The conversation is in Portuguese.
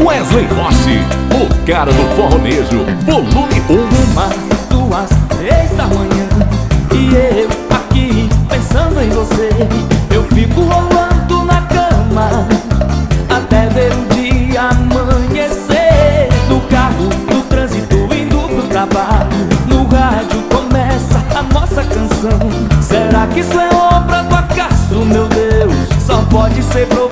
Wesley Rossi, o cara do forronejo, volume 1. 2, 3 da manhã e eu aqui pensando em você. Eu fico rolando na cama até ver o dia amanhecer. No carro, no trânsito, indo pro trabalho, no rádio começa a nossa canção. Será que isso é obra do acaso, meu Deus? Só pode ser